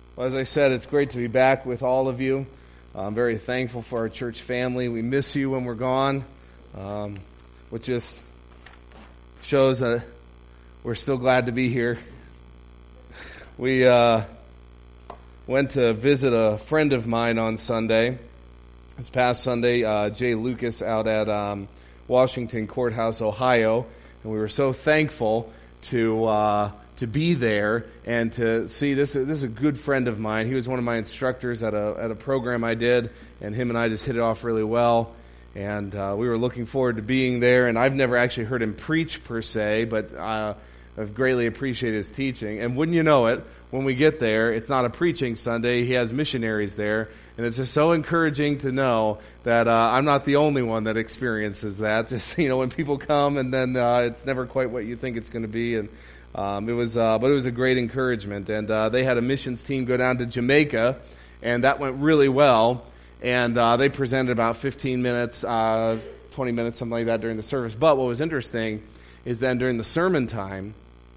Well, as I said, it's great to be back with all of you. I'm very thankful for our church family. We miss you when we're gone, which just shows that we're still glad to be here. We went to visit a friend of mine on Sunday. This past Sunday, Jay Lucas out at Washington Courthouse, Ohio, and we were so thankful to be there and to see this. This is a good friend of mine. He was one of my instructors at a program I did, and him and I just hit it off really well. And we were looking forward to being there. And I've never actually heard him preach per se, but I've greatly appreciated his teaching. And wouldn't you know it, when we get there, it's not a preaching Sunday. He has missionaries there. And it's just so encouraging to know that I'm not the only one that experiences that. Just, when people come and then it's never quite what you think it's going to be. And but it was a great encouragement. And they had a missions team go down to Jamaica, and that went really well. And they presented about 15 minutes, 20 minutes, something like that during the service. But what was interesting is then during the sermon time,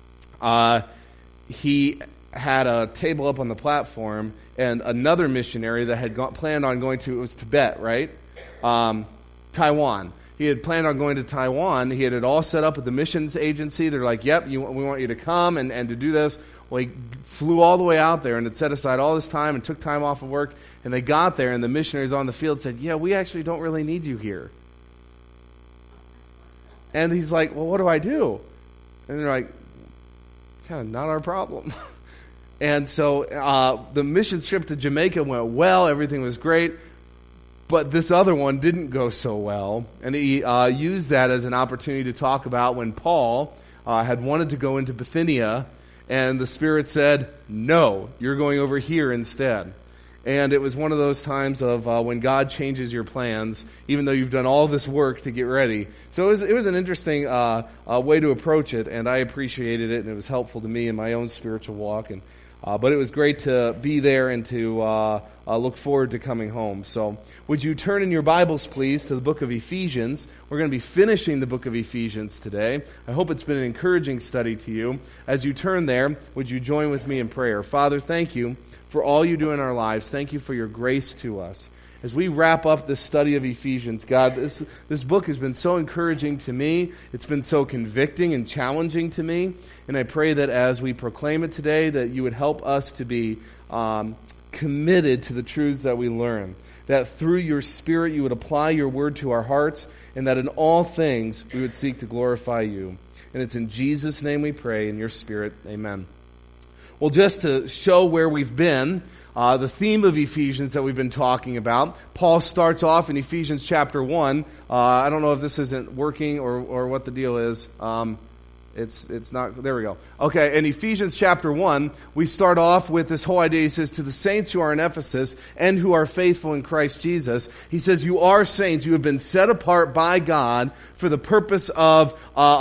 he had a table up on the platform, and another missionary that had planned on going to, it was Tibet, right? Taiwan. He had planned on going to Taiwan. He had it all set up with the missions agency. They're like, yep, we want you to come and to do this. Well, he flew all the way out there and had set aside all this time and took time off of work. And they got there, and the missionaries on the field said, yeah, we actually don't really need you here. And he's like, well, what do I do? And they're like, kind of not our problem. And so the mission trip to Jamaica went well. Everything was great. But this other one didn't go so well. And he used that as an opportunity to talk about when Paul had wanted to go into Bithynia, and the Spirit said, no, you're going over here instead. And it was one of those times of when God changes your plans, even though you've done all this work to get ready. So it was an interesting way to approach it, and I appreciated it, and it was helpful to me in my own spiritual walk. And but it was great to be there and to look forward to coming home. So would you turn in your Bibles, please, to the book of Ephesians. We're going to be finishing the book of Ephesians today. I hope it's been an encouraging study to you. As you turn there, would you join with me in prayer? Father, thank you for all you do in our lives. Thank you for your grace to us. As we wrap up this study of Ephesians, God, this book has been so encouraging to me. It's been so convicting and challenging to me. And I pray that as we proclaim it today, that you would help us to be committed to the truths that we learn. That through your Spirit you would apply your word to our hearts, and that in all things we would seek to glorify you. And it's in Jesus' name we pray, in your Spirit. Amen. Well, just to show where we've been, the theme of Ephesians that we've been talking about, Paul starts off in Ephesians chapter 1. I don't know if this isn't working or what the deal is. It's not, there we go. Okay, in Ephesians chapter 1, we start off with this whole idea. He says, to the saints who are in Ephesus and who are faithful in Christ Jesus, he says, you are saints. You have been set apart by God for the purpose of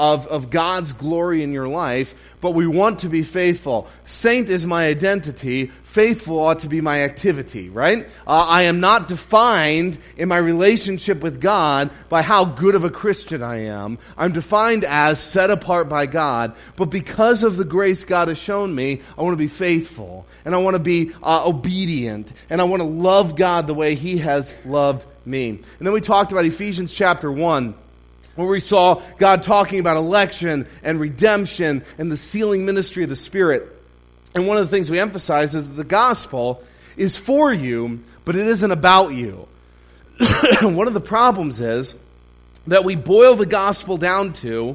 God's glory in your life, but we want to be faithful. Saint is my identity. Faithful ought to be my activity, right? I am not defined in my relationship with God by how good of a Christian I am. I'm defined as set apart by God. But because of the grace God has shown me, I want to be faithful. And I want to be obedient. And I want to love God the way He has loved me. And then we talked about Ephesians chapter 1. Where we saw God talking about election and redemption and the sealing ministry of the Spirit. And one of the things we emphasize is that the gospel is for you, but it isn't about you. One of the problems is that we boil the gospel down to,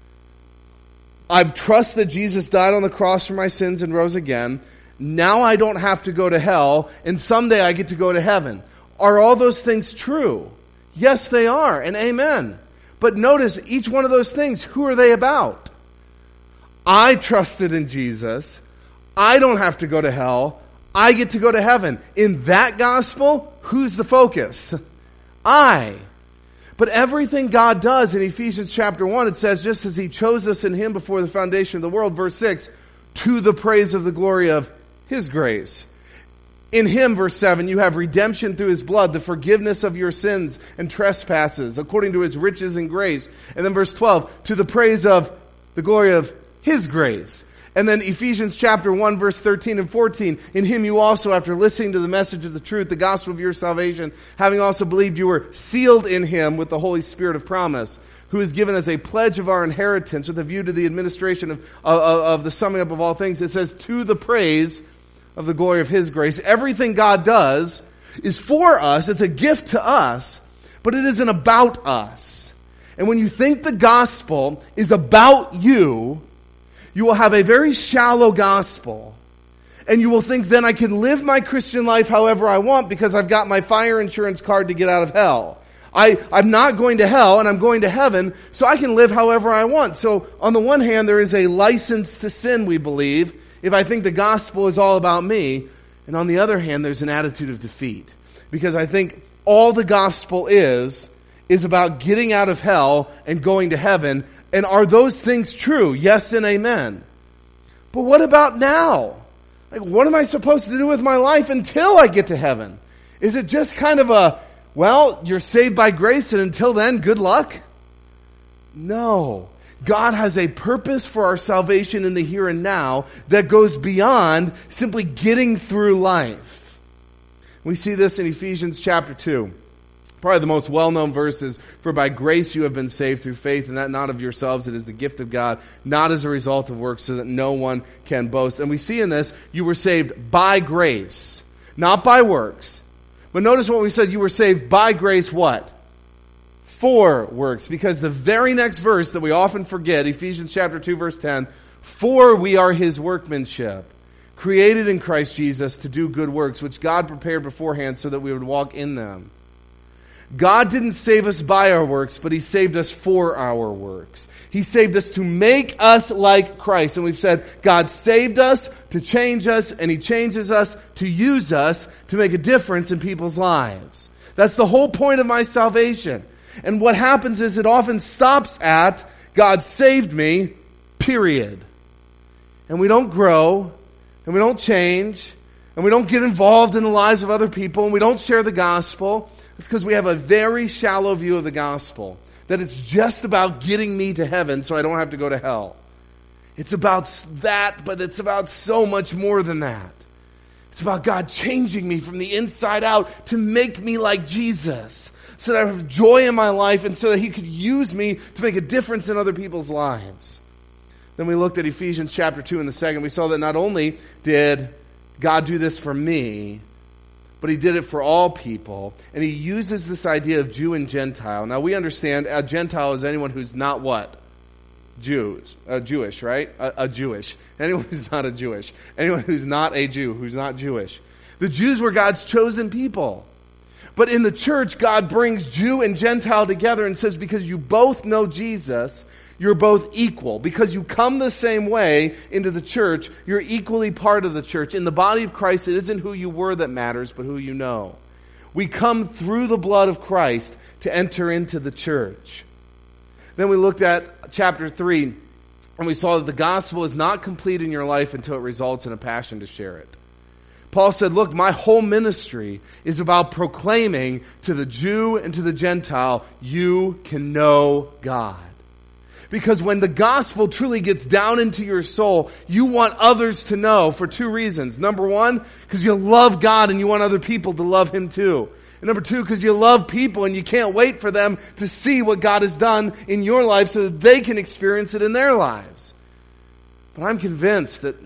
I trust that Jesus died on the cross for my sins and rose again. Now I don't have to go to hell, and someday I get to go to heaven. Are all those things true? Yes, they are, and amen. But notice, each one of those things, who are they about? I trusted in Jesus. I don't have to go to hell. I get to go to heaven. In that gospel, who's the focus? I. But everything God does in Ephesians chapter 1, it says, just as He chose us in Him before the foundation of the world, verse 6, to the praise of the glory of His grace. In Him, verse 7, you have redemption through His blood, the forgiveness of your sins and trespasses, according to His riches and grace. And then verse 12, to the praise of the glory of His grace. And then Ephesians chapter 1, verse 13 and 14. In him you also, after listening to the message of the truth, the gospel of your salvation, having also believed, you were sealed in him with the Holy Spirit of promise, who is given as a pledge of our inheritance with a view to the administration of the summing up of all things. It says, to the praise of the glory of his grace. Everything God does is for us. It's a gift to us, but it isn't about us. And when you think the gospel is about you, you will have a very shallow gospel. And you will think, then I can live my Christian life however I want because I've got my fire insurance card to get out of hell. I'm not going to hell and I'm going to heaven, so I can live however I want. So on the one hand, there is a license to sin, we believe, if I think the gospel is all about me. And on the other hand, there's an attitude of defeat. Because I think all the gospel is about getting out of hell and going to heaven. And are those things true? Yes and amen. But what about now? Like, what am I supposed to do with my life until I get to heaven? Is it just kind of a, well, you're saved by grace and until then, good luck? No. God has a purpose for our salvation in the here and now that goes beyond simply getting through life. We see this in Ephesians chapter 2. Probably the most well-known verses, for by grace you have been saved through faith, and that not of yourselves, it is the gift of God, not as a result of works, so that no one can boast. And we see in this, you were saved by grace, not by works. But notice what we said, you were saved by grace what? For works. Because the very next verse that we often forget, Ephesians chapter 2, verse 10, for we are his workmanship, created in Christ Jesus to do good works, which God prepared beforehand so that we would walk in them. God didn't save us by our works, but he saved us for our works. He saved us to make us like Christ. And we've said God saved us to change us, and he changes us to use us to make a difference in people's lives. That's the whole point of my salvation. And what happens is it often stops at God saved me, period. And we don't grow, and we don't change, and we don't get involved in the lives of other people, and we don't share the gospel. It's because we have a very shallow view of the gospel. That it's just about getting me to heaven so I don't have to go to hell. It's about that, but it's about so much more than that. It's about God changing me from the inside out to make me like Jesus. So that I have joy in my life and so that he could use me to make a difference in other people's lives. Then we looked at Ephesians chapter 2 in the second. We saw that not only did God do this for me, but he did it for all people. And he uses this idea of Jew and Gentile. Now we understand a Gentile is anyone who's not what? Jewish, right? A Jewish. Anyone who's not a Jewish. Anyone who's not a Jew, who's not Jewish. The Jews were God's chosen people. But in the church, God brings Jew and Gentile together and says, because you both know Jesus, you're both equal. Because you come the same way into the church, you're equally part of the church. In the body of Christ, it isn't who you were that matters, but who you know. We come through the blood of Christ to enter into the church. Then we looked at chapter 3, and we saw that the gospel is not complete in your life until it results in a passion to share it. Paul said, look, my whole ministry is about proclaiming to the Jew and to the Gentile, you can know God. Because when the gospel truly gets down into your soul, you want others to know for two reasons. Number one, because you love God and you want other people to love him too. And number two, because you love people and you can't wait for them to see what God has done in your life so that they can experience it in their lives. But I'm convinced that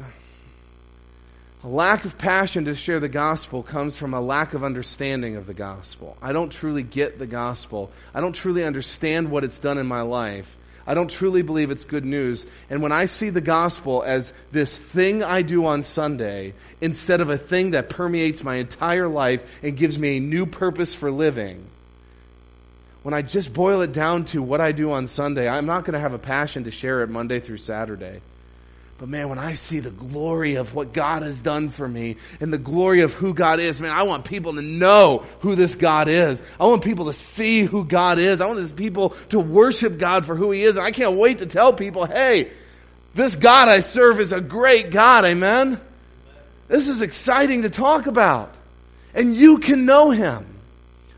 a lack of passion to share the gospel comes from a lack of understanding of the gospel. I don't truly get the gospel. I don't truly understand what it's done in my life. I don't truly believe it's good news. And when I see the gospel as this thing I do on Sunday, instead of a thing that permeates my entire life and gives me a new purpose for living, when I just boil it down to what I do on Sunday, I'm not going to have a passion to share it Monday through Saturday. But man, when I see the glory of what God has done for me and the glory of who God is, man, I want people to know who this God is. I want people to see who God is. I want these people to worship God for who he is. And I can't wait to tell people, hey, this God I serve is a great God, amen? This is exciting to talk about. And you can know him.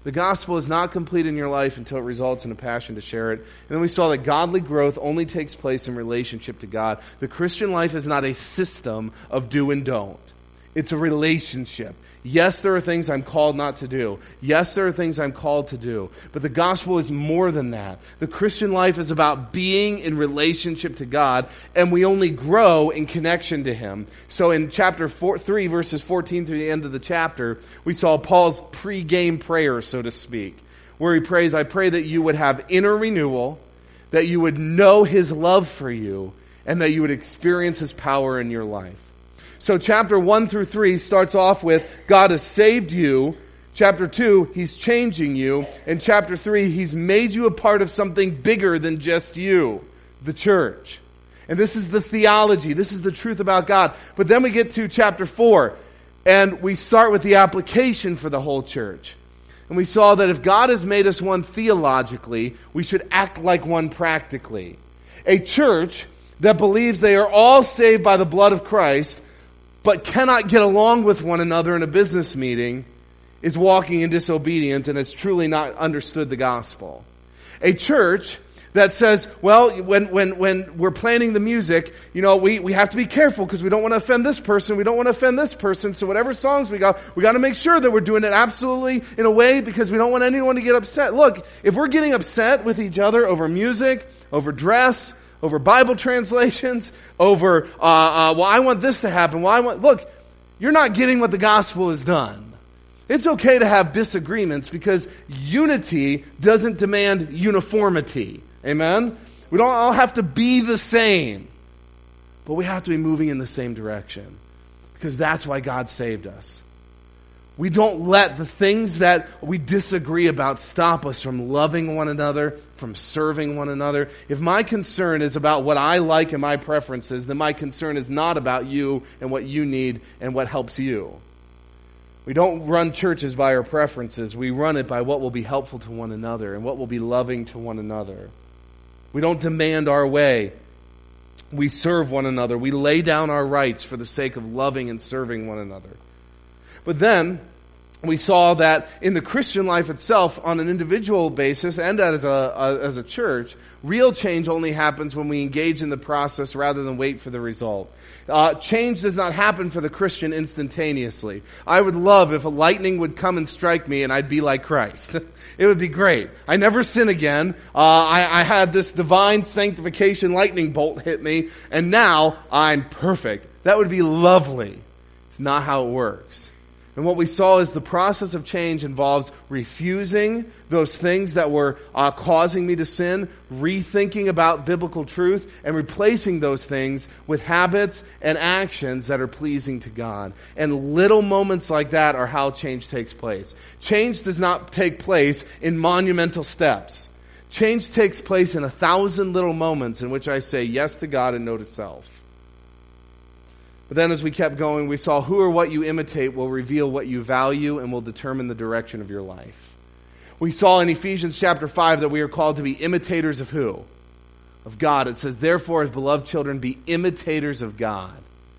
The gospel is not complete in your life until it results in a passion to share it. And then we saw that godly growth only takes place in relationship to God. The Christian life is not a system of do and don't. It's a relationship. Yes, there are things I'm called not to do. Yes, there are things I'm called to do. But the gospel is more than that. The Christian life is about being in relationship to God, and we only grow in connection to Him. So in chapter 3, verses 14 through the end of the chapter, we saw Paul's pre-game prayer, so to speak, where he prays, I pray that you would have inner renewal, that you would know His love for you, and that you would experience His power in your life. So chapter 1 through 3 starts off with God has saved you. Chapter 2, He's changing you. And chapter 3, He's made you a part of something bigger than just you, the church. And this is the theology. This is the truth about God. But then we get to chapter 4, and we start with the application for the whole church. And we saw that if God has made us one theologically, we should act like one practically. A church that believes they are all saved by the blood of Christ but cannot get along with one another in a business meeting is walking in disobedience and has truly not understood the gospel. A church that says, well, when we're planning the music, we have to be careful because we don't want to offend this person, we don't want to offend this person, so whatever songs we got to make sure that we're doing it absolutely in a way because we don't want anyone to get upset. Look, if we're getting upset with each other over music, over dress, over Bible translations, over, I want this to happen. Look, you're not getting what the gospel has done. It's okay to have disagreements because unity doesn't demand uniformity. Amen? We don't all have to be the same, but we have to be moving in the same direction because that's why God saved us. We don't let the things that we disagree about stop us from loving one another, from serving one another. If my concern is about what I like and my preferences, then my concern is not about you and what you need and what helps you. We don't run churches by our preferences. We run it by what will be helpful to one another and what will be loving to one another. We don't demand our way. We serve one another. We lay down our rights for the sake of loving and serving one another. But then we saw that in the Christian life itself, on an individual basis and as a church, real change only happens when we engage in the process rather than wait for the result. Change does not happen for the Christian instantaneously. I would love if a lightning would come and strike me and I'd be like Christ. It would be great. I never sin again. I had this divine sanctification lightning bolt hit me, and now I'm perfect. That would be lovely. It's not how it works. And what we saw is the process of change involves refusing those things that were causing me to sin, rethinking about biblical truth, and replacing those things with habits and actions that are pleasing to God. And little moments like that are how change takes place. Change does not take place in monumental steps. Change takes place in 1,000 little moments in which I say yes to God and no to self. But then as we kept going, we saw who or what you imitate will reveal what you value and will determine the direction of your life. We saw in Ephesians chapter 5 that we are called to be imitators of who? Of God. It says, therefore, as beloved children, be imitators of God.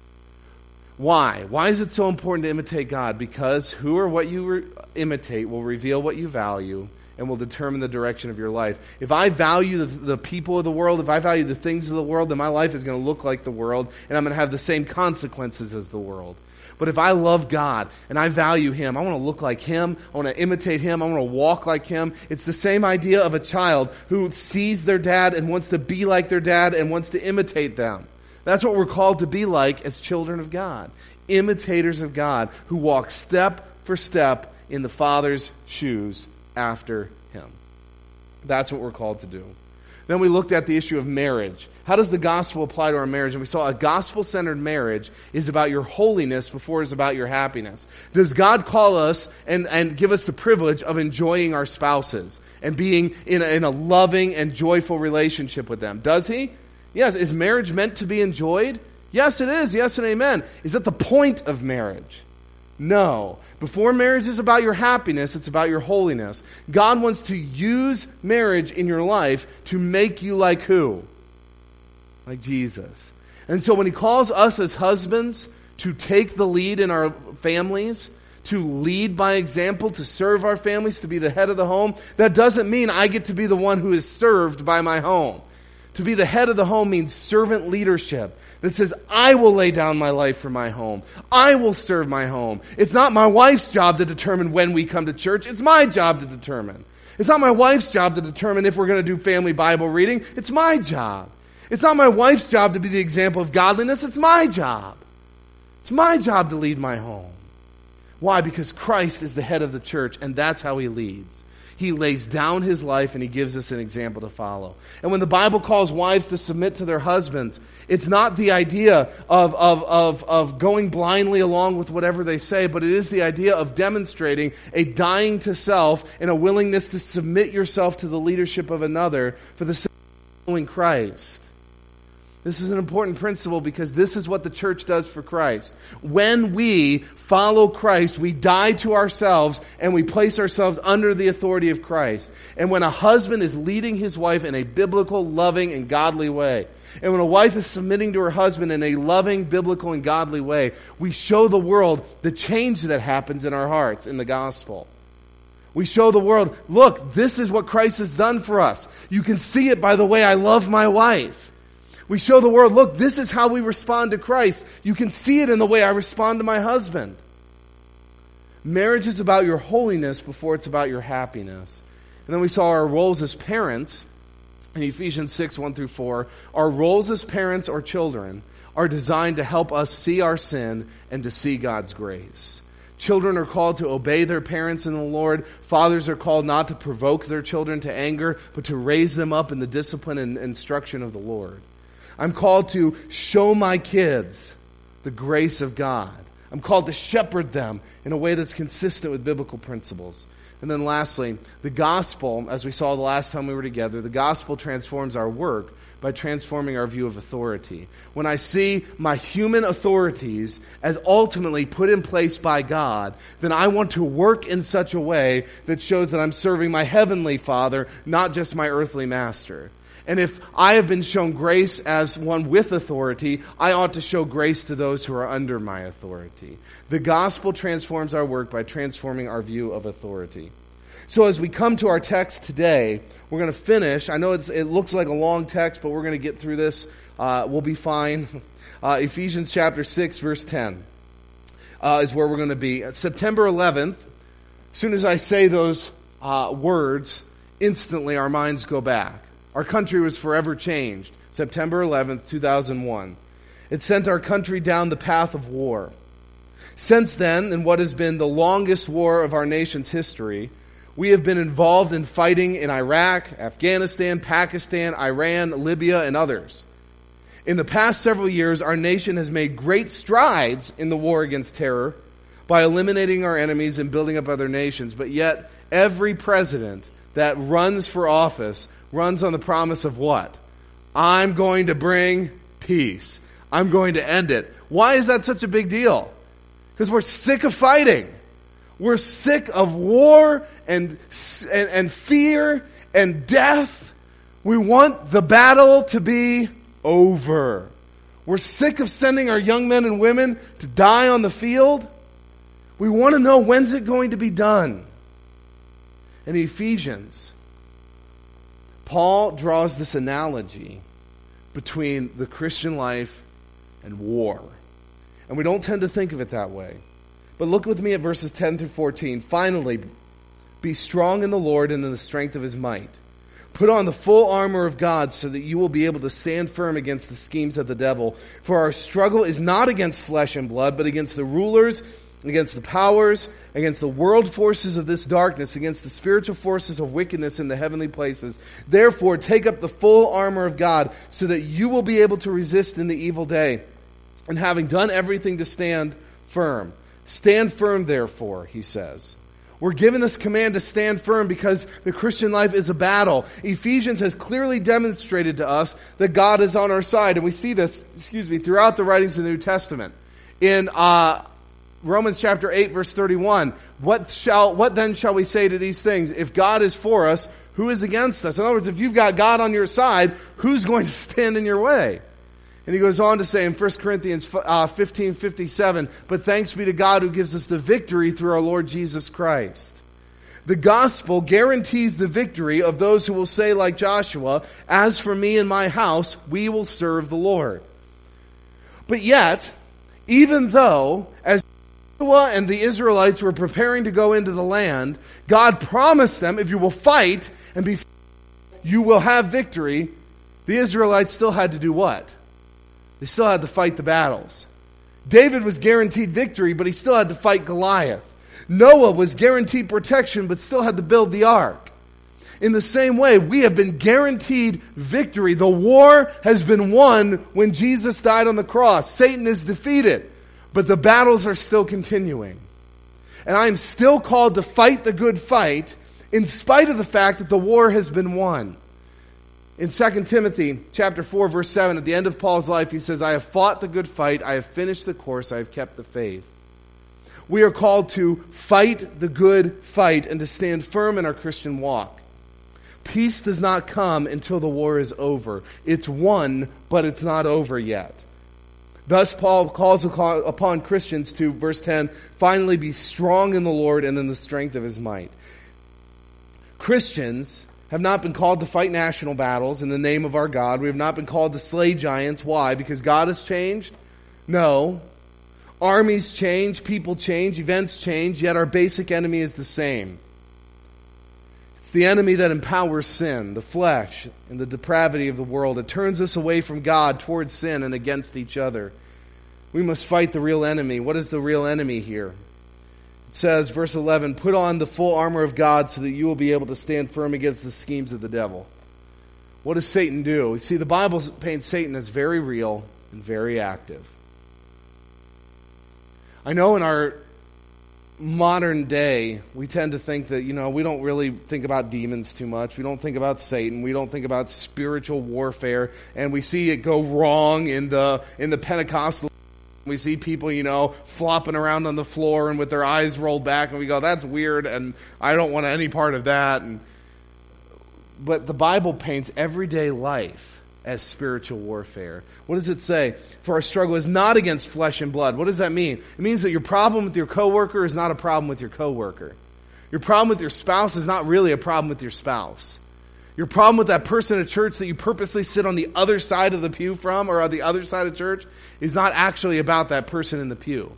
Why? Why is it so important to imitate God? Because who or what you imitate will reveal what you value and will determine the direction of your life. If I value the people of the world, if I value the things of the world, then my life is going to look like the world, and I'm going to have the same consequences as the world. But if I love God and I value Him, I want to look like Him, I want to imitate Him, I want to walk like Him. It's the same idea of a child who sees their dad and wants to be like their dad and wants to imitate them. That's what we're called to be like as children of God. Imitators of God who walk step for step in the Father's shoes after Him. That's what we're called to do. Then we looked at the issue of marriage. How does the gospel apply to our marriage? And we saw a gospel-centered marriage is about your holiness before it's about your happiness. Does God call us and give us the privilege of enjoying our spouses and being in a loving and joyful relationship with them? Does He? Yes. Is marriage meant to be enjoyed? Yes, it is. Yes and amen. Is that the point of marriage? No. Before marriage is about your happiness, it's about your holiness. God wants to use marriage in your life to make you like who? Like Jesus. And so when He calls us as husbands to take the lead in our families, to lead by example, to serve our families, to be the head of the home. That doesn't mean I get to be the one who is served by my home. To be the head of the home means servant leadership that says, I will lay down my life for my home. I will serve my home. It's not my wife's job to determine when we come to church. It's my job to determine. It's not my wife's job to determine if we're going to do family Bible reading. It's my job. It's not my wife's job to be the example of godliness. It's my job. It's my job to lead my home. Why? Because Christ is the head of the church, and that's how he leads. He lays down his life and he gives us an example to follow. And when the Bible calls wives to submit to their husbands, it's not the idea of going blindly along with whatever they say, but it is the idea of demonstrating a dying to self and a willingness to submit yourself to the leadership of another for the sake of following Christ. This is an important principle because this is what the church does for Christ. When we follow Christ, we die to ourselves and we place ourselves under the authority of Christ. And when a husband is leading his wife in a biblical, loving, and godly way, and when a wife is submitting to her husband in a loving, biblical, and godly way, we show the world the change that happens in our hearts in the gospel. We show the world, look, this is what Christ has done for us. You can see it by the way I love my wife. We show the world, look, this is how we respond to Christ. You can see it in the way I respond to my husband. Marriage is about your holiness before it's about your happiness. And then we saw our roles as parents in Ephesians 6, 1 through 4. Our roles as parents or children are designed to help us see our sin and to see God's grace. Children are called to obey their parents in the Lord. Fathers are called not to provoke their children to anger, but to raise them up in the discipline and instruction of the Lord. I'm called to show my kids the grace of God. I'm called to shepherd them in a way that's consistent with biblical principles. And then lastly, the gospel, as we saw the last time we were together, the gospel transforms our work by transforming our view of authority. When I see my human authorities as ultimately put in place by God, then I want to work in such a way that shows that I'm serving my heavenly Father, not just my earthly master. And if I have been shown grace as one with authority, I ought to show grace to those who are under my authority. The gospel transforms our work by transforming our view of authority. So as we come to our text today, we're going to finish. I know it looks like a long text, but we're going to get through this. We'll be fine. Ephesians chapter 6, verse 10 is where we're going to be. September 11th, as soon as I say those words, instantly our minds go back. Our country was forever changed. September 11th, 2001. It sent our country down the path of war. Since then, in what has been the longest war of our nation's history, we have been involved in fighting in Iraq, Afghanistan, Pakistan, Iran, Libya, and others. In the past several years, our nation has made great strides in the war against terror by eliminating our enemies and building up other nations. But yet, every president that runs for office runs on the promise of what? I'm going to bring peace. I'm going to end it. Why is that such a big deal? Because we're sick of fighting. We're sick of war and fear and death. We want the battle to be over. We're sick of sending our young men and women to die on the field. We want to know, when's it going to be done? In Ephesians, Paul draws this analogy between the Christian life and war. And we don't tend to think of it that way. But look with me at verses 10 through 14. Finally, be strong in the Lord and in the strength of his might. Put on the full armor of God so that you will be able to stand firm against the schemes of the devil. For our struggle is not against flesh and blood, but against the rulers, against the powers, against the world forces of this darkness, against the spiritual forces of wickedness in the heavenly places. Therefore, take up the full armor of God so that you will be able to resist in the evil day. And having done everything to stand firm. Stand firm, therefore, he says. We're given this command to stand firm because the Christian life is a battle. Ephesians has clearly demonstrated to us that God is on our side. And we see this, throughout the writings of the New Testament. In Romans chapter 8, verse 31, what then shall we say to these things? If God is for us, who is against us? In other words, if you've got God on your side, who's going to stand in your way? And he goes on to say in 1 Corinthians 15:57, but thanks be to God who gives us the victory through our Lord Jesus Christ. The gospel guarantees the victory of those who will say like Joshua, as for me and my house, we will serve the Lord. But yet, even though, as Joshua and the Israelites were preparing to go into the land, God promised them, if you will fight and be faithful, you will have victory. The Israelites still had to do what? They still had to fight the battles. David was guaranteed victory, but he still had to fight Goliath. Noah was guaranteed protection, but still had to build the ark. In the same way, we have been guaranteed victory. The war has been won when Jesus died on the cross. Satan is defeated, but the battles are still continuing. And I am still called to fight the good fight in spite of the fact that the war has been won. In 2 Timothy chapter 4, verse 7, at the end of Paul's life, he says, I have fought the good fight, I have finished the course, I have kept the faith. We are called to fight the good fight and to stand firm in our Christian walk. Peace does not come until the war is over. It's won, but it's not over yet. Thus, Paul calls upon Christians to, verse 10, finally be strong in the Lord and in the strength of His might. Christians have not been called to fight national battles in the name of our God. We have not been called to slay giants. Why? Because God has changed? No. Armies change, people change, events change, yet our basic enemy is the same. It's the enemy that empowers sin, the flesh, and the depravity of the world. It turns us away from God towards sin and against each other. We must fight the real enemy. What is the real enemy here? It says, verse 11, put on the full armor of God so that you will be able to stand firm against the schemes of the devil. What does Satan do? You see, the Bible paints Satan as very real and very active. I know in our modern day, we tend to think that, we don't really think about demons too much. We don't think about Satan. We don't think about spiritual warfare. And we see it go wrong in the Pentecostal. We see people, flopping around on the floor and with their eyes rolled back. And we go, that's weird. And I don't want any part of that. But the Bible paints everyday life as spiritual warfare. What does it say? For our struggle is not against flesh and blood. What does that mean? It means that your problem with your coworker is not a problem with your coworker. Your problem with your spouse is not really a problem with your spouse. Your problem with that person at church that you purposely sit on the other side of the pew from or on the other side of church is not actually about that person in the pew.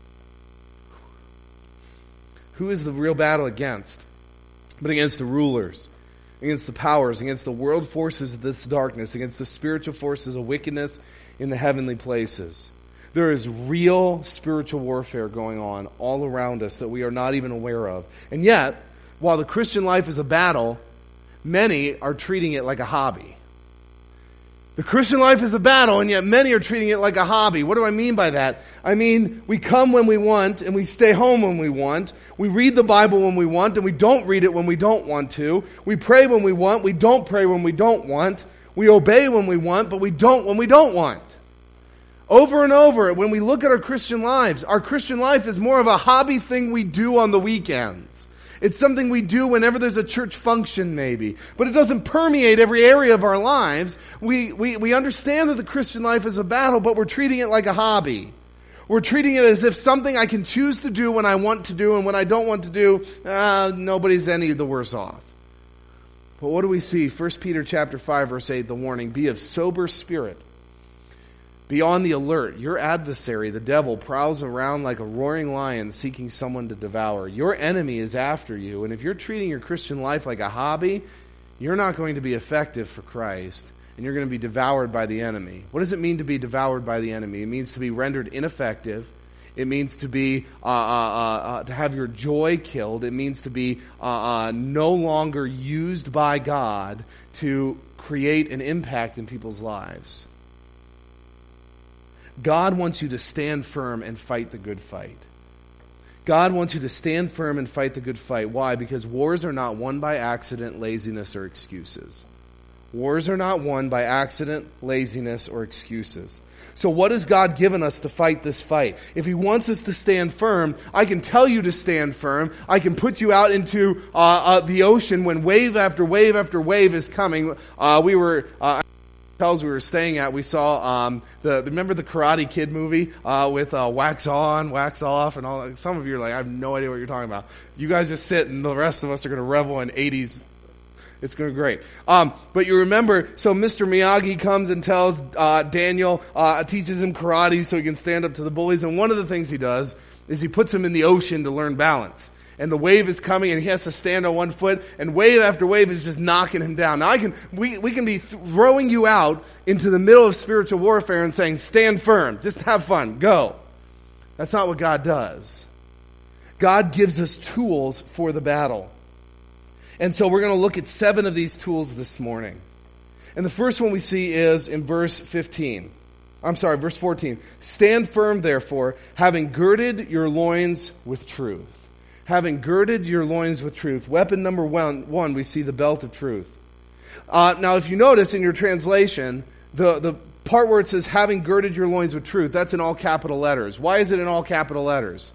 Who is the real battle against? But against the rulers, against the powers, against the world forces of this darkness, against the spiritual forces of wickedness in the heavenly places. There is real spiritual warfare going on all around us that we are not even aware of. And yet, while the Christian life is a battle, many are treating it like a hobby. The Christian life is a battle, and yet many are treating it like a hobby. What do I mean by that? I mean, we come when we want, and we stay home when we want. We read the Bible when we want, and we don't read it when we don't want to. We pray when we want, we don't pray when we don't want. We obey when we want, but we don't when we don't want. Over and over, when we look at our Christian lives, our Christian life is more of a hobby thing we do on the weekends. It's something we do whenever there's a church function, maybe. But it doesn't permeate every area of our lives. We understand that the Christian life is a battle, but we're treating it like a hobby. We're treating it as if something I can choose to do when I want to do, and when I don't want to do, nobody's any the worse off. But what do we see? 1 Peter chapter 5, verse 8, the warning, be of sober spirit. Be on the alert. Your adversary, the devil, prowls around like a roaring lion seeking someone to devour. Your enemy is after you, and if you're treating your Christian life like a hobby, you're not going to be effective for Christ, and you're going to be devoured by the enemy. What does it mean to be devoured by the enemy? It means to be rendered ineffective. It means to be to have your joy killed. It means to be no longer used by God to create an impact in people's lives. God wants you to stand firm and fight the good fight. God wants you to stand firm and fight the good fight. Why? Because wars are not won by accident, laziness, or excuses. Wars are not won by accident, laziness, or excuses. So what has God given us to fight this fight? If He wants us to stand firm, I can tell you to stand firm. I can put you out into the ocean when wave after wave after wave is coming. We were hotels we were staying at, we saw remember the Karate Kid movie with wax on, wax off, and all that? Some of you are like, I have no idea what you're talking about. You guys just sit, and the rest of us are going to revel in 80s. It's going to be great. But you remember, so Mr. Miyagi comes and tells Daniel, teaches him karate so he can stand up to the bullies. And one of the things he does is he puts him in the ocean to learn balance. And the wave is coming, and he has to stand on one foot, and wave after wave is just knocking him down. Now, we can be throwing you out into the middle of spiritual warfare and saying, stand firm, just have fun, go. That's not what God does. God gives us tools for the battle. And so we're going to look at 7 of these tools this morning. And the first one we see is in verse 14. Stand firm, therefore, having girded your loins with truth. Having girded your loins with truth. Weapon number one, we see the belt of truth. Now, if you notice in your translation, the part where it says, having girded your loins with truth, that's in all capital letters. Why is it in all capital letters?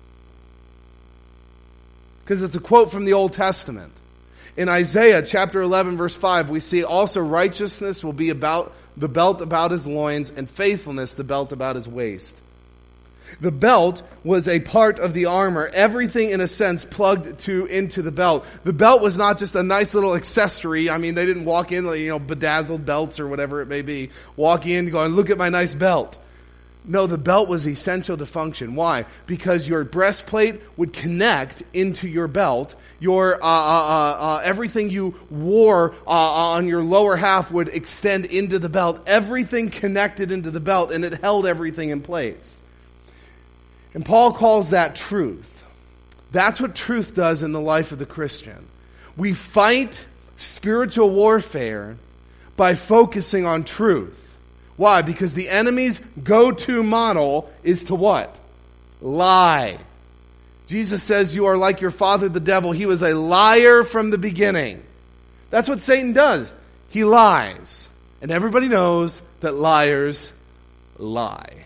Because it's a quote from the Old Testament. In Isaiah chapter 11, verse 5, we see also righteousness will be about the belt about his loins, and faithfulness the belt about his waist. The belt was a part of the armor. Everything, in a sense, plugged into the belt. The belt was not just a nice little accessory. I mean, they didn't walk in like, bedazzled belts or whatever it may be. Walk in going, look at my nice belt. No, the belt was essential to function. Why? Because your breastplate would connect into your belt. Your everything you wore on your lower half would extend into the belt. Everything connected into the belt, and it held everything in place. And Paul calls that truth. That's what truth does in the life of the Christian. We fight spiritual warfare by focusing on truth. Why? Because the enemy's go-to model is to what? Lie. Jesus says you are like your father the devil. He was a liar from the beginning. That's what Satan does. He lies. And everybody knows that liars lie.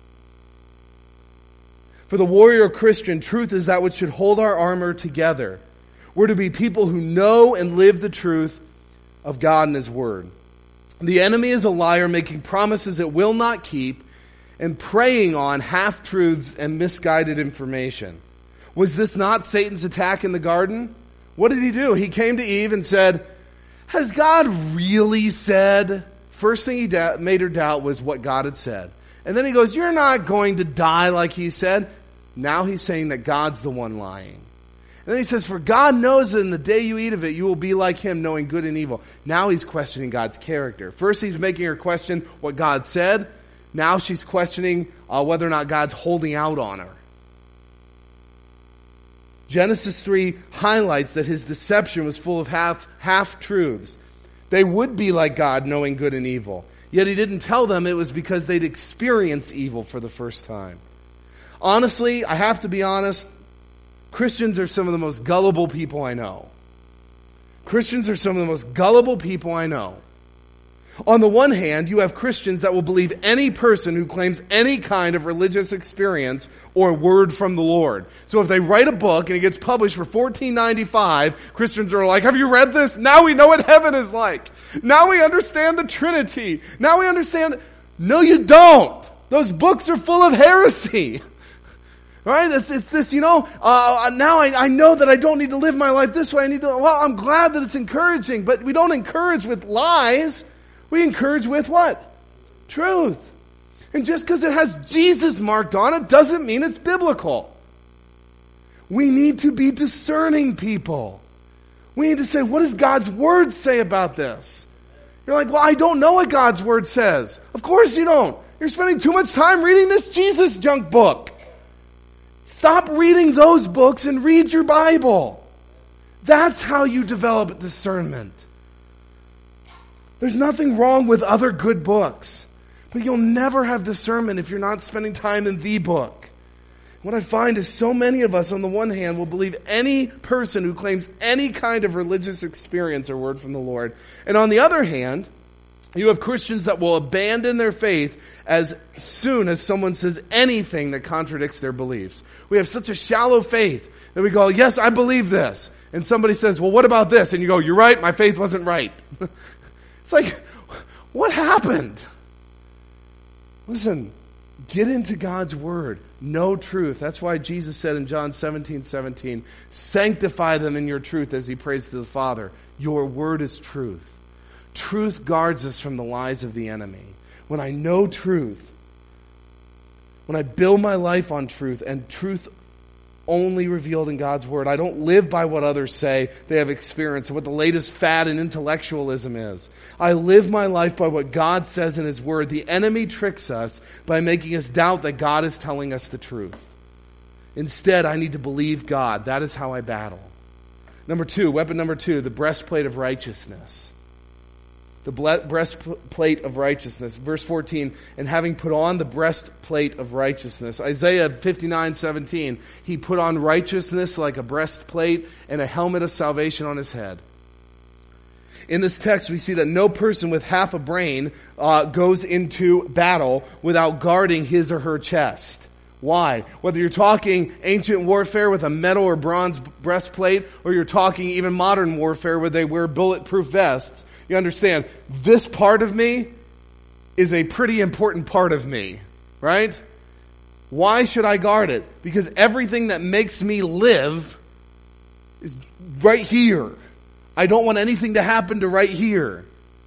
For the warrior Christian, truth is that which should hold our armor together. We're to be people who know and live the truth of God and His Word. The enemy is a liar, making promises it will not keep and preying on half-truths and misguided information. Was this not Satan's attack in the garden? What did he do? He came to Eve and said, has God really said? First thing he made her doubt was what God had said. And then he goes, you're not going to die like he said. Now he's saying that God's the one lying. And then he says, for God knows that in the day you eat of it, you will be like Him, knowing good and evil. Now he's questioning God's character. First he's making her question what God said. Now she's questioning whether or not God's holding out on her. Genesis 3 highlights that his deception was full of half-truths. They would be like God, knowing good and evil. Yet he didn't tell them it was because they'd experienced evil for the first time. Honestly, I have to be honest, Christians are some of the most gullible people I know. Christians are some of the most gullible people I know. On the one hand, you have Christians that will believe any person who claims any kind of religious experience or word from the Lord. So if they write a book and it gets published for $14.95, Christians are like, have you read this? Now we know what heaven is like. Now we understand the Trinity. Now we understand. No, you don't. Those books are full of heresy. Right? It's this, now I know that I don't need to live my life this way. I'm glad that it's encouraging, but we don't encourage with lies. We encourage with what? Truth. And just because it has Jesus marked on it doesn't mean it's biblical. We need to be discerning people. We need to say, what does God's Word say about this? You're like, well, I don't know what God's Word says. Of course you don't. You're spending too much time reading this Jesus junk book. Stop reading those books and read your Bible. That's how you develop discernment. There's nothing wrong with other good books, but you'll never have discernment if you're not spending time in the book. What I find is so many of us, on the one hand, will believe any person who claims any kind of religious experience or word from the Lord. And on the other hand, you have Christians that will abandon their faith as soon as someone says anything that contradicts their beliefs. We have such a shallow faith that we go, yes, I believe this. And somebody says, well, what about this? And you go, you're right, my faith wasn't right. It's like, What happened? Listen, get into God's Word. Know truth. That's why Jesus said in John 17:17, sanctify them in your truth as he prays to the Father. Your Word is truth. Truth guards us from the lies of the enemy. When I know truth, when I build my life on truth and truth only revealed in God's Word, I don't live by what others say they have experienced or what the latest fad in intellectualism is. I live my life by what God says in His Word. The enemy tricks us by making us doubt that God is telling us the truth. Instead, I need to believe God. That is how I battle. Weapon number two, the breastplate of righteousness. The breastplate of righteousness. Verse 14, and having put on the breastplate of righteousness. Isaiah 59:17, he put on righteousness like a breastplate and a helmet of salvation on his head. In this text, we see that no person with half a brain goes into battle without guarding his or her chest. Why? Whether you're talking ancient warfare with a metal or bronze breastplate, or you're talking even modern warfare where they wear bulletproof vests, you understand, this part of me is a pretty important part of me, right? Why should I guard it? Because everything that makes me live is right here. I don't want anything to happen to right here.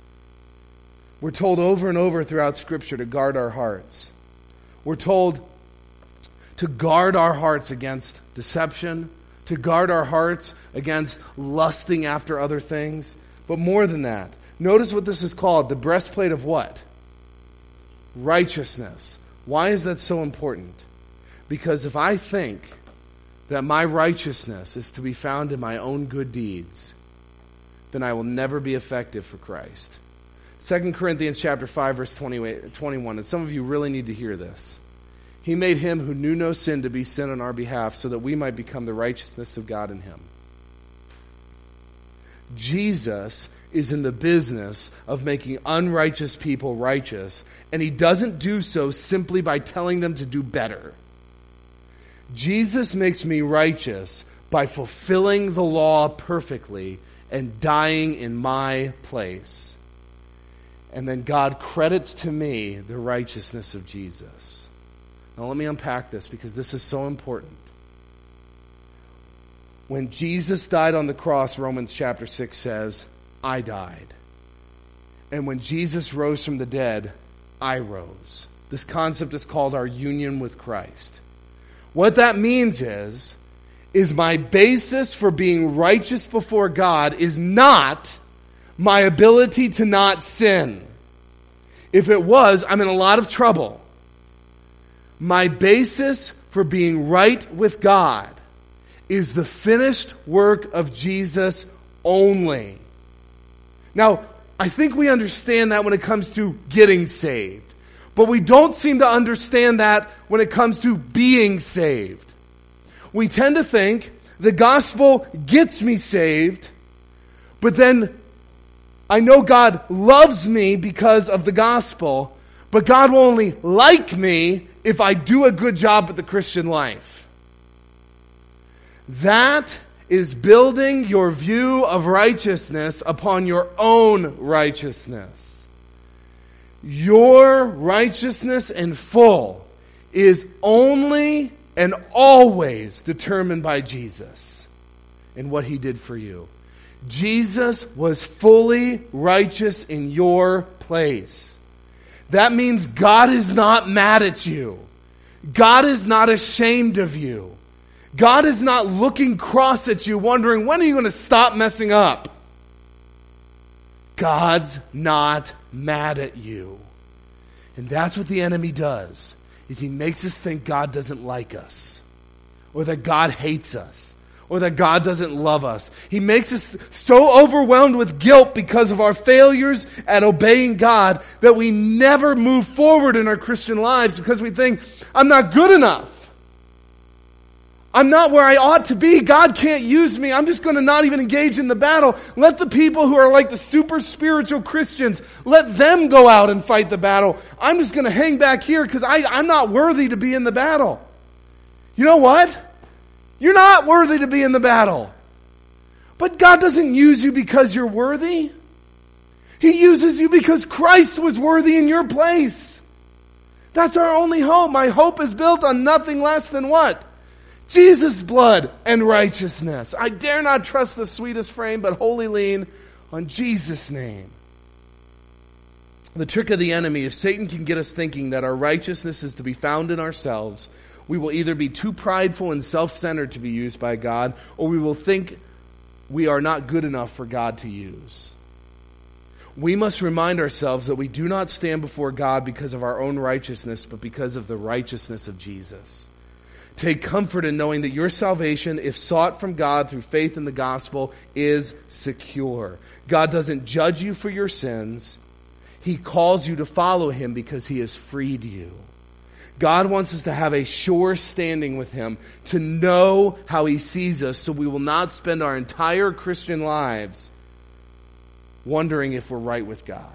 We're told over and over throughout Scripture to guard our hearts. We're told to guard our hearts against deception, to guard our hearts against lusting after other things. But more than that, notice what this is called, the breastplate of what? Righteousness. Why is that so important? Because if I think that my righteousness is to be found in my own good deeds, then I will never be effective for Christ. 2 Corinthians chapter 5, verse 21, and some of you really need to hear this. He made him who knew no sin to be sin on our behalf so that we might become the righteousness of God in him. Jesus is in the business of making unrighteous people righteous, and he doesn't do so simply by telling them to do better. Jesus makes me righteous by fulfilling the law perfectly and dying in my place. And then God credits to me the righteousness of Jesus. Now let me unpack this because this is so important. When Jesus died on the cross, Romans chapter 6 says, I died. And when Jesus rose from the dead, I rose. This concept is called our union with Christ. What that means is my basis for being righteous before God is not my ability to not sin. If it was, I'm in a lot of trouble. My basis for being right with God is the finished work of Jesus only. Now, I think we understand that when it comes to getting saved. But we don't seem to understand that when it comes to being saved. We tend to think the gospel gets me saved, but then I know God loves me because of the gospel, but God will only like me if I do a good job at the Christian life. That is building your view of righteousness upon your own righteousness. Your righteousness in full is only and always determined by Jesus and what He did for you. Jesus was fully righteous in your place. That means God is not mad at you. God is not ashamed of you. God is not looking cross at you, wondering, when are you going to stop messing up? God's not mad at you. And that's what the enemy does, is he makes us think God doesn't like us, or that God hates us, or that God doesn't love us. He makes us so overwhelmed with guilt because of our failures at obeying God that we never move forward in our Christian lives because we think, I'm not good enough. I'm not where I ought to be. God can't use me. I'm just going to not even engage in the battle. Let the people who are like the super spiritual Christians, let them go out and fight the battle. I'm just going to hang back here because I'm not worthy to be in the battle. You know what? You're not worthy to be in the battle. But God doesn't use you because you're worthy. He uses you because Christ was worthy in your place. That's our only hope. My hope is built on nothing less than what? Jesus' blood and righteousness. I dare not trust the sweetest frame, but wholly lean on Jesus' name. The trick of the enemy, if Satan can get us thinking that our righteousness is to be found in ourselves, we will either be too prideful and self-centered to be used by God, or we will think we are not good enough for God to use. We must remind ourselves that we do not stand before God because of our own righteousness, but because of the righteousness of Jesus. Take comfort in knowing that your salvation, if sought from God through faith in the gospel, is secure. God doesn't judge you for your sins. He calls you to follow Him because He has freed you. God wants us to have a sure standing with Him, to know how He sees us, so we will not spend our entire Christian lives wondering if we're right with God.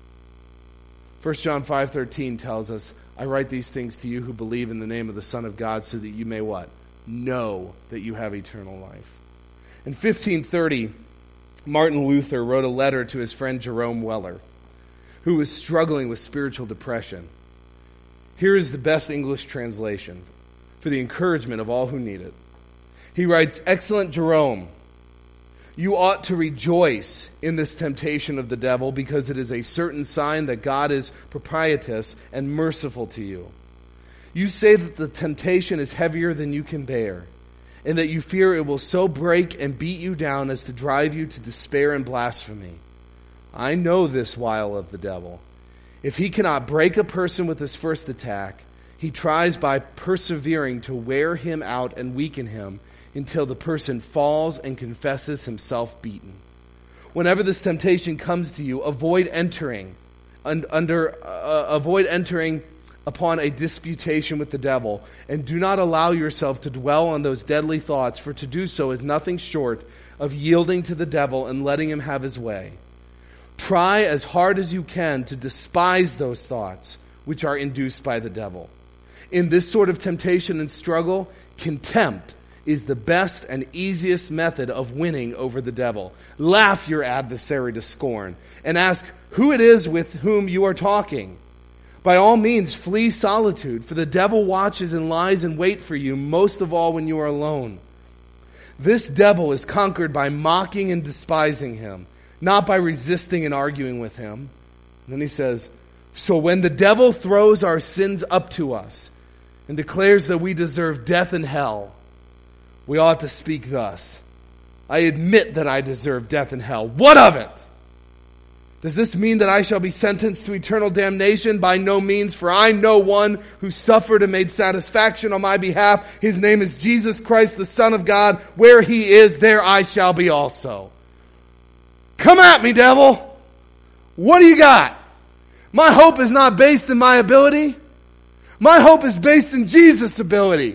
1 John 5:13 tells us, I write these things to you who believe in the name of the Son of God, so that you may what? Know that you have eternal life. In 1530, Martin Luther wrote a letter to his friend Jerome Weller, who was struggling with spiritual depression. Here is the best English translation for the encouragement of all who need it. He writes, Excellent Jerome, you ought to rejoice in this temptation of the devil, because it is a certain sign that God is propitious and merciful to you. You say that the temptation is heavier than you can bear, and that you fear it will so break and beat you down as to drive you to despair and blasphemy. I know this wile of the devil. If he cannot break a person with his first attack, he tries by persevering to wear him out and weaken him until the person falls and confesses himself beaten. Whenever this temptation comes to you, avoid entering upon a disputation with the devil, and do not allow yourself to dwell on those deadly thoughts, for to do so is nothing short of yielding to the devil and letting him have his way. Try as hard as you can to despise those thoughts which are induced by the devil. In this sort of temptation and struggle, contempt is the best and easiest method of winning over the devil. Laugh your adversary to scorn and ask who it is with whom you are talking. By all means, flee solitude, for the devil watches and lies in wait for you, most of all when you are alone. This devil is conquered by mocking and despising him, not by resisting and arguing with him. And then he says, so when the devil throws our sins up to us and declares that we deserve death and hell, we ought to speak thus: I admit that I deserve death and hell. What of it? Does this mean that I shall be sentenced to eternal damnation? By no means, for I know one who suffered and made satisfaction on my behalf. His name is Jesus Christ, the Son of God. Where He is, there I shall be also. Come at me, devil. What do you got? My hope is not based in my ability. My hope is based in Jesus' ability.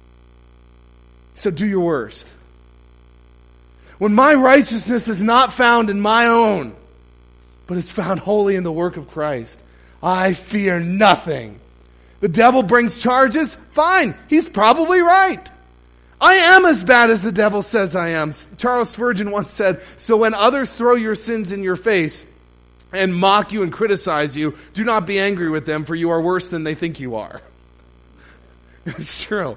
So do your worst. When my righteousness is not found in my own, but it's found wholly in the work of Christ, I fear nothing. The devil brings charges? Fine. He's probably right. I am as bad as the devil says I am. Charles Spurgeon once said, so when others throw your sins in your face and mock you and criticize you, do not be angry with them, for you are worse than they think you are. It's true.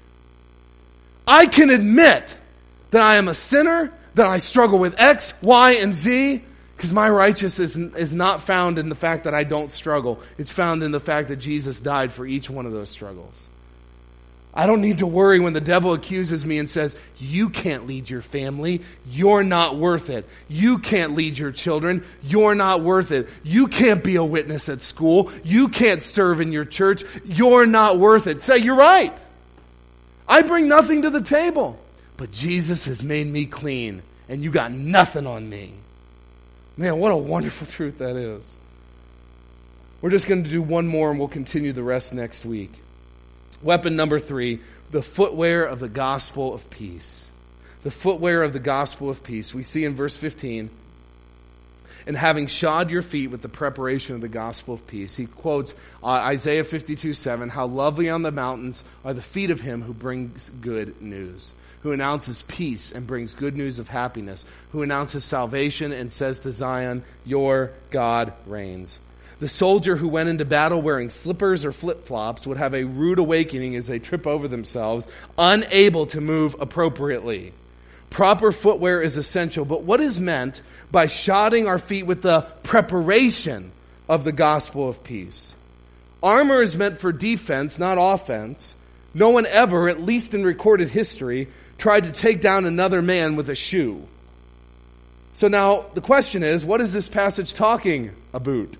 I can admit that I am a sinner, that I struggle with X, Y, and Z, because my righteousness is not found in the fact that I don't struggle. It's found in the fact that Jesus died for each one of those struggles. I don't need to worry when the devil accuses me and says, you can't lead your family. You're not worth it. You can't lead your children. You're not worth it. You can't be a witness at school. You can't serve in your church. You're not worth it. Say, you're right. I bring nothing to the table. But Jesus has made me clean, and you got nothing on me. Man, what a wonderful truth that is. We're just going to do one more, and we'll continue the rest next week. Weapon number 3, the footwear of the gospel of peace. The footwear of the gospel of peace. We see in verse 15, and having shod your feet with the preparation of the gospel of peace. He quotes Isaiah 52:7, how lovely on the mountains are the feet of him who brings good news, who announces peace and brings good news of happiness, who announces salvation and says to Zion, your God reigns. The soldier who went into battle wearing slippers or flip-flops would have a rude awakening as they trip over themselves, unable to move appropriately. Proper footwear is essential, but what is meant by shodding our feet with the preparation of the gospel of peace? Armor is meant for defense, not offense. No one ever, at least in recorded history, tried to take down another man with a shoe. So now the question is, what is this passage talking about?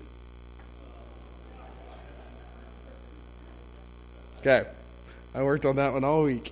Okay, I worked on that one all week.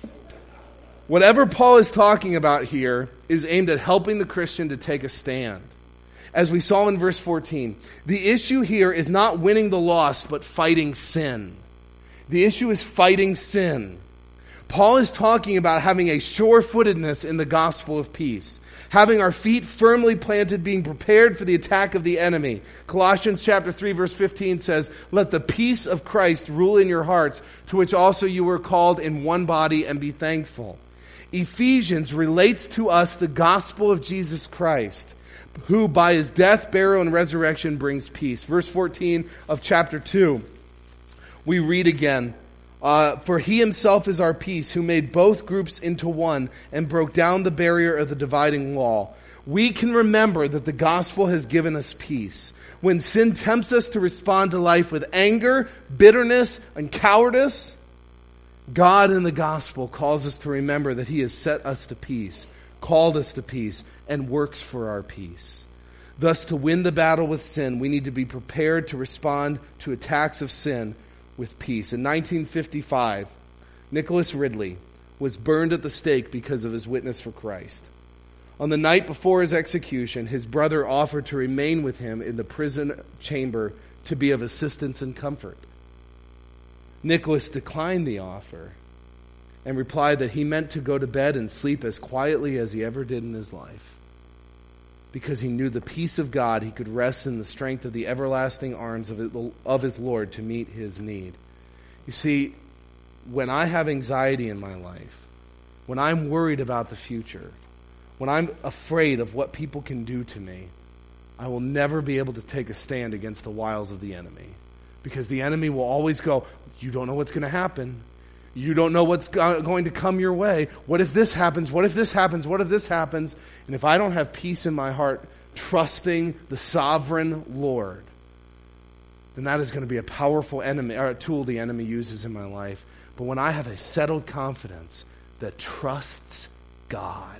Whatever Paul is talking about here is aimed at helping the Christian to take a stand. As we saw in verse 14, the issue here is not winning the lost, but fighting sin. The issue is fighting sin. Paul is talking about having a sure-footedness in the gospel of peace, having our feet firmly planted, being prepared for the attack of the enemy. Colossians chapter 3 verse 15 says, let the peace of Christ rule in your hearts, to which also you were called in one body, and be thankful. Ephesians relates to us the gospel of Jesus Christ, who by his death, burial, and resurrection brings peace. Verse 14 of chapter 2, we read again, for he himself is our peace, who made both groups into one and broke down the barrier of the dividing wall. We can remember that the gospel has given us peace. When sin tempts us to respond to life with anger, bitterness, and cowardice, God in the gospel calls us to remember that he has set us to peace, called us to peace, and works for our peace. Thus, to win the battle with sin, we need to be prepared to respond to attacks of sin with peace. In 1955, Nicholas Ridley was burned at the stake because of his witness for Christ. On the night before his execution, his brother offered to remain with him in the prison chamber to be of assistance and comfort. Nicholas declined the offer and replied that he meant to go to bed and sleep as quietly as he ever did in his life, because he knew the peace of God, he could rest in the strength of the everlasting arms of his Lord to meet his need. You see, when I have anxiety in my life, when I'm worried about the future, when I'm afraid of what people can do to me, I will never be able to take a stand against the wiles of the enemy. Because the enemy will always go, you don't know what's going to happen. You don't know what's going to come your way. What if this happens? What if this happens? What if this happens? And if I don't have peace in my heart, trusting the sovereign Lord, then that is going to be a powerful enemy, or a tool the enemy uses in my life. But when I have a settled confidence that trusts God,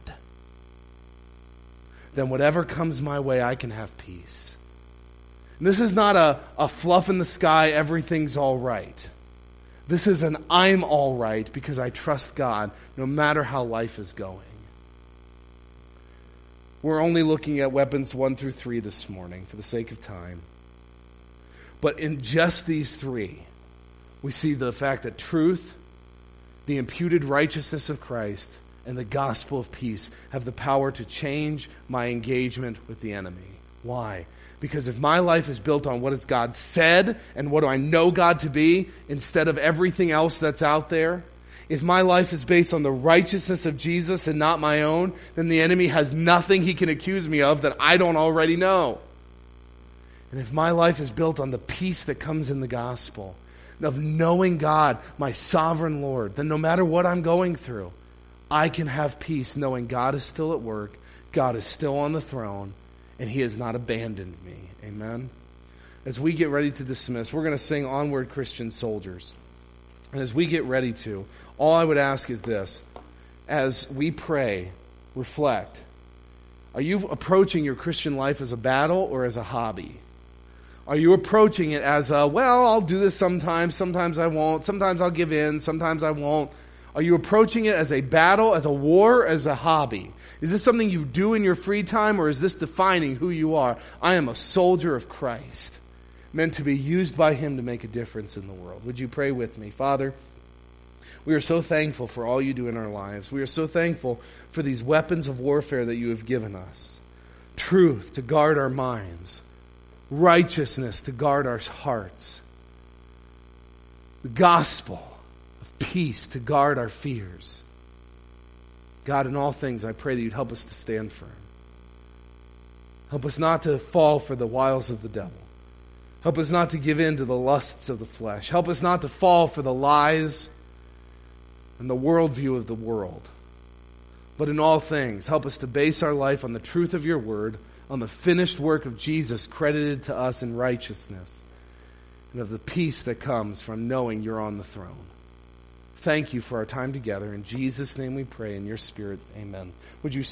then whatever comes my way, I can have peace. And this is not a fluff in the sky, everything's all right. This is an I'm all right because I trust God no matter how life is going. We're only looking at weapons 1 through 3 this morning for the sake of time. But in just these 3, we see the fact that truth, the imputed righteousness of Christ, and the gospel of peace have the power to change my engagement with the enemy. Why? Because if my life is built on what has God said and what do I know God to be instead of everything else that's out there, if my life is based on the righteousness of Jesus and not my own, then the enemy has nothing he can accuse me of that I don't already know. And if my life is built on the peace that comes in the gospel, of knowing God, my sovereign Lord, then no matter what I'm going through, I can have peace knowing God is still at work, God is still on the throne, and he has not abandoned me. Amen? As we get ready to dismiss, we're going to sing Onward Christian Soldiers. And as we get ready to, all I would ask is this. As we pray, reflect. Are you approaching your Christian life as a battle or as a hobby? Are you approaching it as a, well, I'll do this sometimes I won't, sometimes I'll give in, sometimes I won't? Are you approaching it as a battle, as a war, as a hobby? Is this something you do in your free time, or is this defining who you are? I am a soldier of Christ, meant to be used by him to make a difference in the world. Would you pray with me? Father, we are so thankful for all you do in our lives. We are so thankful for these weapons of warfare that you have given us. truth to guard our minds, righteousness to guard our hearts, the gospel of peace to guard our fears. God, in all things, I pray that you'd help us to stand firm. Help us not to fall for the wiles of the devil. Help us not to give in to the lusts of the flesh. Help us not to fall for the lies and the worldview of the world. But in all things, help us to base our life on the truth of your word, on the finished work of Jesus credited to us in righteousness, and of the peace that comes from knowing you're on the throne. Thank you for our time together. In Jesus' name we pray, in your Spirit, amen. Would you